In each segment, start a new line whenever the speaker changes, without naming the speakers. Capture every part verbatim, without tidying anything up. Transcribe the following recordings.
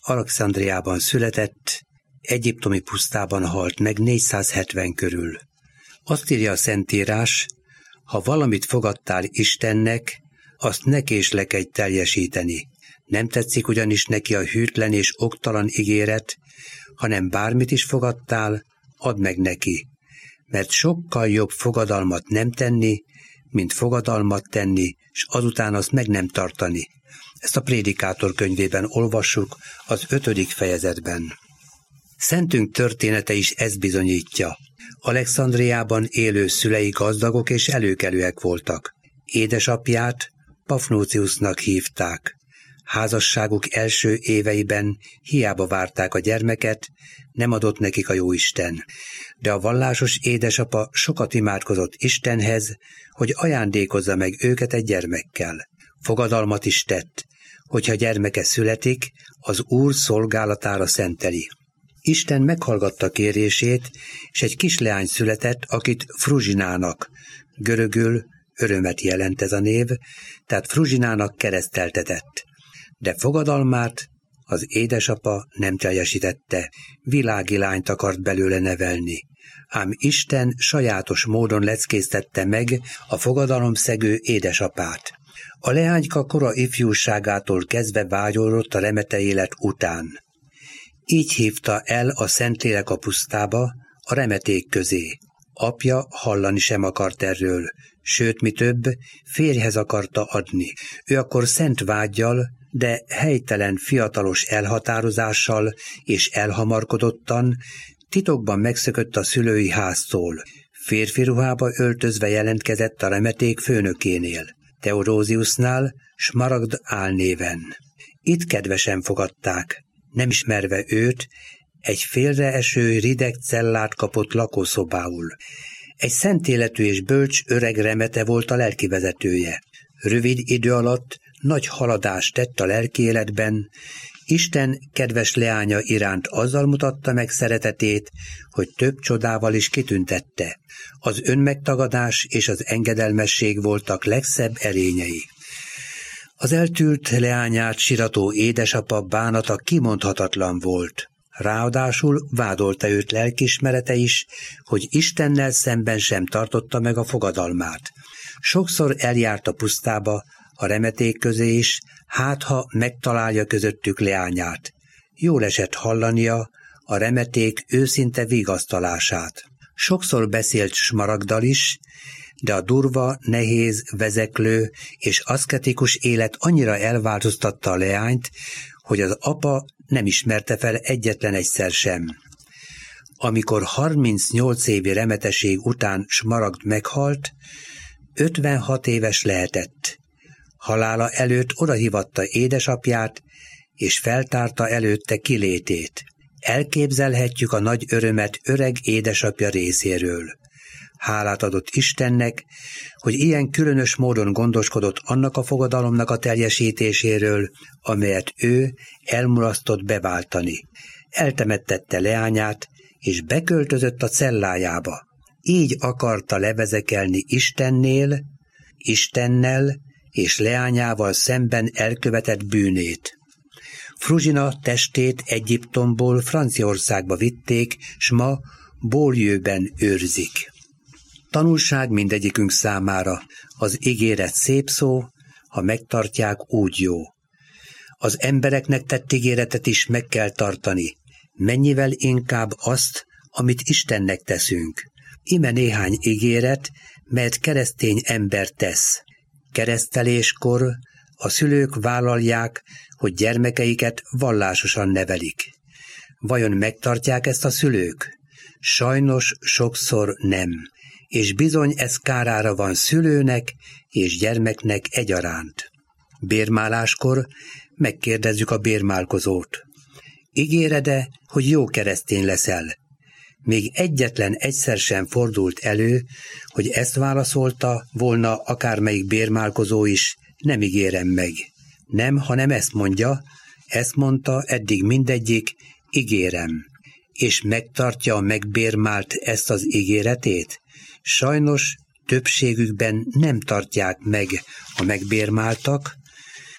Alexandriában született, egyiptomi pusztában halt meg négyszázhetven körül. Azt írja a Szentírás, ha valamit fogadtál Istennek, azt ne késlekedj teljesíteni. Nem tetszik ugyanis neki a hűtlen és oktalan ígéret, hanem bármit is fogadtál, add meg neki. Mert sokkal jobb fogadalmat nem tenni, mint fogadalmat tenni, és azután azt meg nem tartani. Ezt a Prédikátor könyvében olvassuk az ötödik fejezetben. Szentünk története is ezt bizonyítja. Alexandriában élő szülei gazdagok és előkelőek voltak. Édesapját Pafnóciusnak hívták. Házasságuk első éveiben hiába várták a gyermeket, nem adott nekik a jóisten. De a vallásos édesapa sokat imádkozott Istenhez, hogy ajándékozza meg őket egy gyermekkel. Fogadalmat is tett, hogyha gyermeke születik, az Úr szolgálatára szenteli. Isten meghallgatta kérését, és egy kisleány született, akit Fruzsinának, görögül örömet jelent ez a név, tehát Fruzsinának kereszteltetett. De fogadalmát az édesapa nem teljesítette, világi lányt akart belőle nevelni. Ám Isten sajátos módon leckésztette meg a fogadalomszegő édesapát. A leányka kora ifjúságától kezdve vágyódott a remete élet után. Így hívta el a Szentlélek a pusztába, a remeték közé. Apja hallani sem akart erről, sőt, mi több, férjhez akarta adni. Ő akkor szent vággyal, de helytelen fiatalos elhatározással és elhamarkodottan titokban megszökött a szülői háztól. Férfi ruhába öltözve jelentkezett a remeték főnökénél, Teodóziusnál, Smaragd álnéven. Itt kedvesen fogadták, nem ismerve őt, egy félreeső rideg cellát kapott lakószobául. Egy szentéletű és bölcs öreg remete volt a lelkivezetője. Rövid idő alatt nagy haladást tett a lelki életben, Isten kedves leánya iránt azzal mutatta meg szeretetét, hogy több csodával is kitüntette. Az önmegtagadás és az engedelmesség voltak legszebb erényei. Az eltűlt leányát sirató édesapa bánata kimondhatatlan volt. Ráadásul vádolta őt lelkiismerete is, hogy Istennel szemben sem tartotta meg a fogadalmát. Sokszor eljárt a pusztába, a remeték közé is, hát ha megtalálja közöttük leányát. Jól esett hallania a remeték őszinte vigasztalását. Sokszor beszélt Smaragddal is, de a durva, nehéz, vezeklő és aszketikus élet annyira elváltoztatta a leányt, hogy az apa nem ismerte fel egyetlen egyszer sem. Amikor harmincnyolc évi remeteség után Smaragd meghalt, ötvenhat éves lehetett. Halála előtt odahívatta édesapját, és feltárta előtte kilétét. Elképzelhetjük a nagy örömet öreg édesapja részéről. Hálát adott Istennek, hogy ilyen különös módon gondoskodott annak a fogadalomnak a teljesítéséről, amelyet ő elmulasztott beváltani. Eltemettette leányát, és beköltözött a cellájába. Így akarta levezekelni Istennél, Istennel és leányával szemben elkövetett bűnét. Fruzsina testét Egyiptomból Franciaországba vitték, s ma Beaulieuben őrzik. Tanulság mindegyikünk számára, az ígéret szép szó, ha megtartják, úgy jó. Az embereknek tett ígéretet is meg kell tartani, mennyivel inkább azt, amit Istennek teszünk. Ime néhány ígéret, melyet keresztény ember tesz. Kereszteléskor a szülők vállalják, hogy gyermekeiket vallásosan nevelik. Vajon megtartják ezt a szülők? Sajnos sokszor nem, és bizony ez kárára van szülőnek és gyermeknek egyaránt. Bérmáláskor megkérdezzük a bérmálkozót. Ígéred-e, hogy jó keresztény leszel? Még egyetlen egyszer sem fordult elő, hogy ezt válaszolta volna akármelyik bérmálkozó is, nem ígérem meg. Nem, hanem ezt mondja, ezt mondta eddig mindegyik, ígérem. És megtartja a megbérmált ezt az ígéretét? Sajnos többségükben nem tartják meg a megbérmáltak,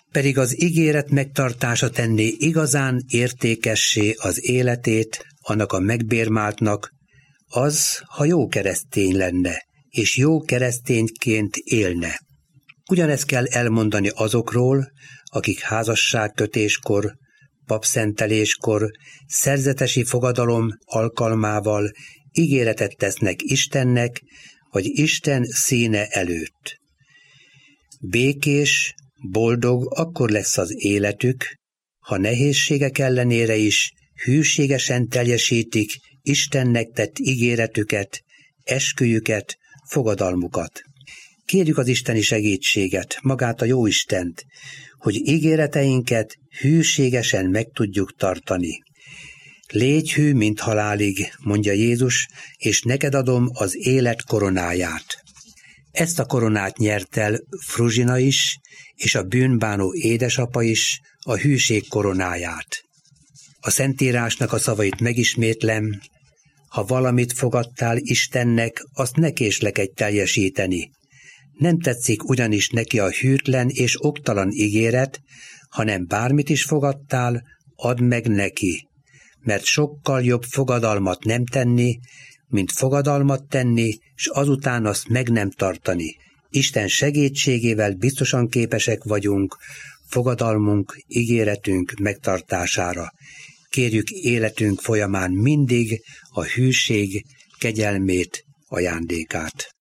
pedig az ígéret megtartása tenné igazán értékessé az életét annak a megbérmáltnak, az, ha jó keresztény lenne, és jó keresztényként élne. Ugyanezt kell elmondani azokról, akik házasságkötéskor, papszenteléskor, szerzetesi fogadalom alkalmával ígéretet tesznek Istennek, vagy Isten színe előtt. Békés, boldog akkor lesz az életük, ha nehézségek ellenére is hűségesen teljesítik Istennek tett ígéretüket, esküjüket, fogadalmukat. Kérjük az isteni segítséget, magát a Jóistent, hogy ígéreteinket hűségesen meg tudjuk tartani. Légy hű, mint halálig, mondja Jézus, és neked adom az élet koronáját. Ezt a koronát nyert el Fruzsina is, és a bűnbánó édesapa is, a hűség koronáját. A Szentírásnak a szavait megismétlem: ha valamit fogadtál Istennek, azt ne késlekedj teljesíteni. Nem tetszik ugyanis neki a hűtlen és oktalan ígéret, hanem bármit is fogadtál, add meg neki, mert sokkal jobb fogadalmat nem tenni, mint fogadalmat tenni, s azután azt meg nem tartani. Isten segítségével biztosan képesek vagyunk fogadalmunk, ígéretünk megtartására. Kérjük életünk folyamán mindig a hűség kegyelmét, ajándékát.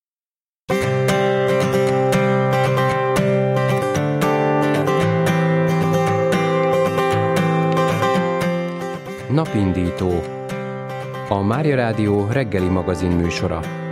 Napindító, a Mária Rádió reggeli magazin műsora.